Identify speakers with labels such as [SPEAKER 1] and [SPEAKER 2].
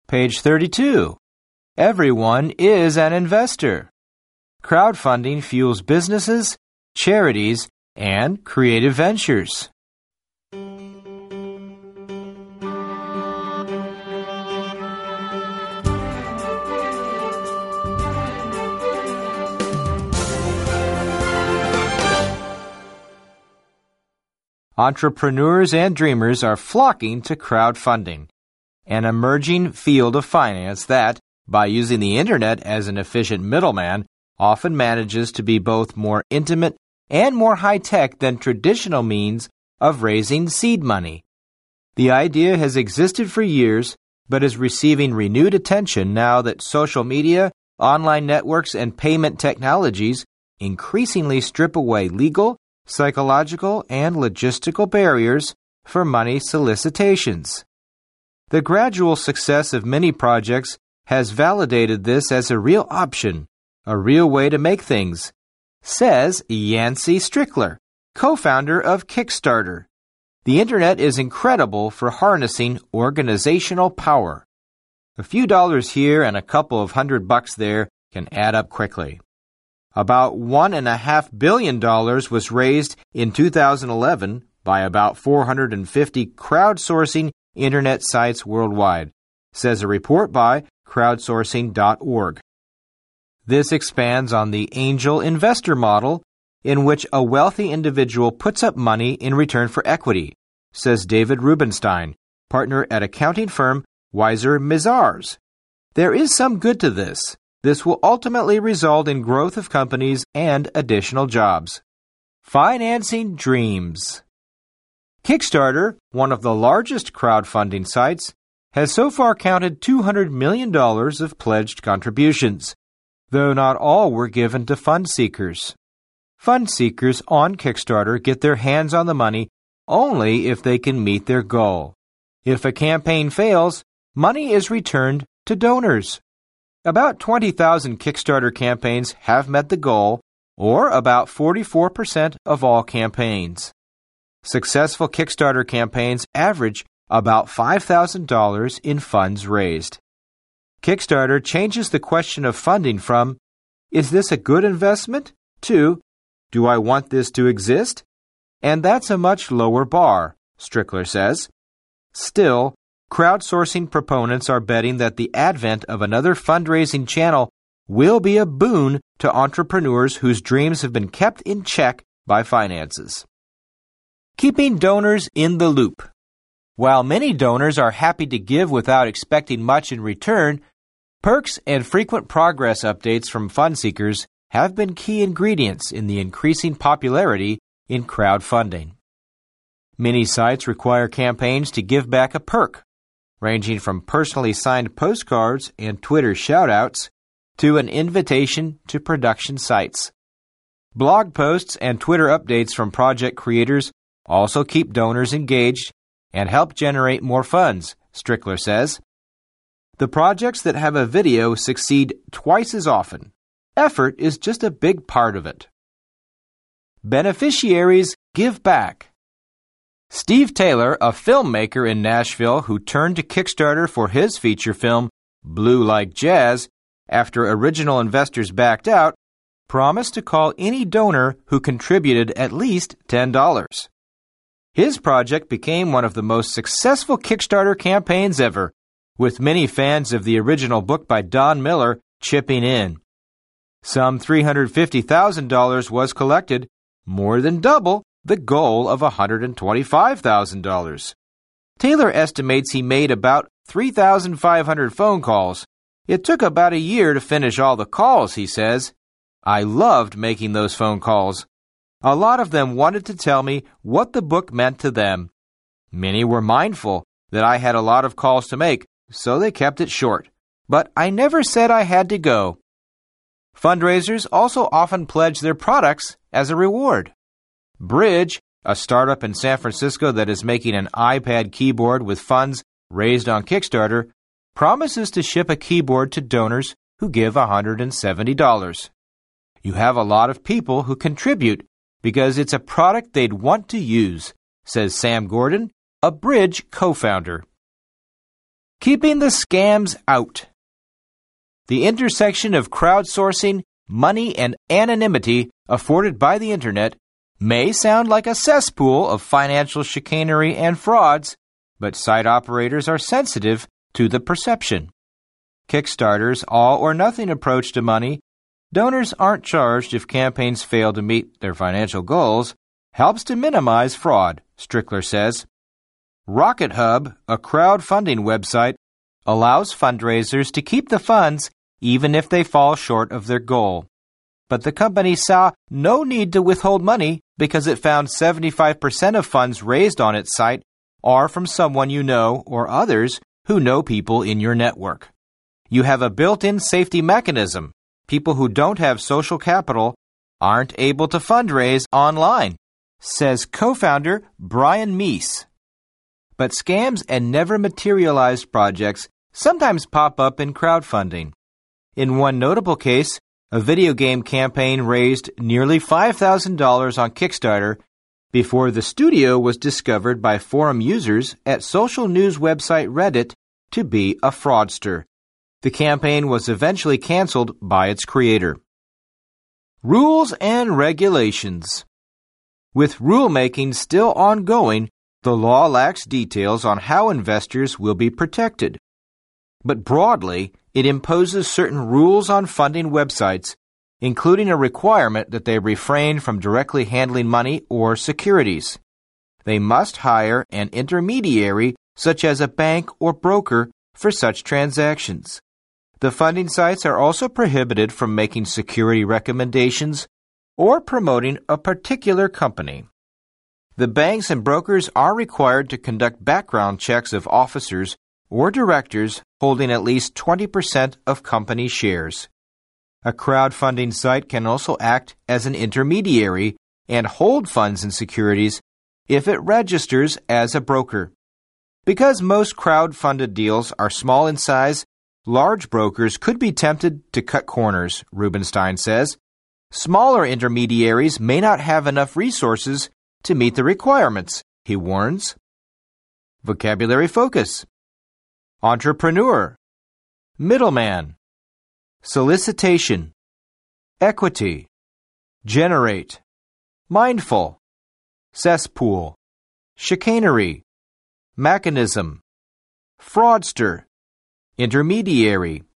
[SPEAKER 1] Page 32. Everyone is an investor. Crowdfunding fuels businesses, charities, and creative ventures. Entrepreneurs and dreamers are flocking to crowdfunding, an emerging field of finance that, by using the internet as an efficient middleman, often manages to be both more intimate and more high-tech than traditional means of raising seed money. The idea has existed for years, but is receiving renewed attention now that social media, online networks, and payment technologies increasingly strip away legal, psychological, and logistical barriers for money solicitations. The gradual success of many projects has validated this as a real option, a real way to make things, says Yancey Strickler, co-founder of Kickstarter. The internet is incredible for harnessing organizational power. A few dollars here and a couple of $100 there can add up quickly. About $1.5 billion was raised in 2011 by about 450 crowdsourcing internet sites worldwide, says a report by crowdsourcing.org. This expands on the angel investor model, in which a wealthy individual puts up money in return for equity, says David Rubenstein, partner at accounting firm Weiser Mazars. There is some good to this. This will ultimately result in growth of companies and additional jobs. Financing dreams. Kickstarter, one of the largest crowdfunding sites, has so far counted $200 million of pledged contributions, though not all were given to fund seekers. Fund seekers on Kickstarter get their hands on the money only if they can meet their goal. If a campaign fails, money is returned to donors. About 20,000 Kickstarter campaigns have met the goal, or about 44% of all campaigns. Successful Kickstarter campaigns average about $5,000 in funds raised. Kickstarter changes the question of funding from, "Is this a good investment?" to, "Do I want this to exist?" And that's a much lower bar, Strickler says. Still, crowdsourcing proponents are betting that the advent of another fundraising channel will be a boon to entrepreneurs whose dreams have been kept in check by finances. Keeping donors in the loop. While many donors are happy to give without expecting much in return, perks and frequent progress updates from fund seekers have been key ingredients in the increasing popularity in crowdfunding. Many sites require campaigns to give back a perk, ranging from personally signed postcards and Twitter shoutouts to an invitation to production sites. Blog posts and Twitter updates from project creators also keep donors engaged and help generate more funds, Strickler says. The projects that have a video succeed twice as often. Effort is just a big part of it. Beneficiaries give back. Steve Taylor, a filmmaker in Nashville who turned to Kickstarter for his feature film, Blue Like Jazz, after original investors backed out, promised to call any donor who contributed at least $10. His project became one of the most successful Kickstarter campaigns ever, with many fans of the original book by Don Miller chipping in. Some $350,000 was collected, more than double the goal of $125,000. Taylor estimates he made about 3,500 phone calls. It took about a year to finish all the calls, he says. I loved making those phone calls. A lot of them wanted to tell me what the book meant to them. Many were mindful that I had a lot of calls to make, so they kept it short. But I never said I had to go. Fundraisers also often pledge their products as a reward. Bridge, a startup in San Francisco that is making an iPad keyboard with funds raised on Kickstarter, promises to ship a keyboard to donors who give $170. You have a lot of people who contribute because it's a product they'd want to use, says Sam Gordon, a Bridge co-founder. Keeping the scams out. The intersection of crowdsourcing, money, and anonymity afforded by the Internet may sound like a cesspool of financial chicanery and frauds, but site operators are sensitive to the perception. Kickstarter's all-or-nothing approach to money, donors aren't charged if campaigns fail to meet their financial goals, helps to minimize fraud, Strickler says. Rocket Hub, a crowdfunding website, allows fundraisers to keep the funds even if they fall short of their goal. But the company saw no need to withhold money because it found 75% of funds raised on its site are from someone you know or others who know people in your network. You have a built-in safety mechanism. People who don't have social capital aren't able to fundraise online, says co-founder Brian Meese. But scams and never materialized projects sometimes pop up in crowdfunding. In one notable case, a video game campaign raised nearly $5,000 on Kickstarter before the studio was discovered by forum users at social news website Reddit to be a fraudster. The campaign was eventually canceled by its creator. Rules and regulations. With rulemaking still ongoing, the law lacks details on how investors will be protected. But broadly, it imposes certain rules on funding websites, including a requirement that they refrain from directly handling money or securities. They must hire an intermediary, such as a bank or broker, for such transactions. The funding sites are also prohibited from making security recommendations or promoting a particular company. The banks and brokers are required to conduct background checks of officers or directors holding at least 20% of company shares. A crowdfunding site can also act as an intermediary and hold funds and securities if it registers as a broker. Because most crowd-funded deals are small in size, large brokers could be tempted to cut corners, Rubenstein says. Smaller intermediaries may not have enough resources to meet the requirements, he warns. Vocabulary focus. Entrepreneur, middleman, solicitation, equity, generate, mindful, cesspool, chicanery, mechanism, fraudster, intermediary.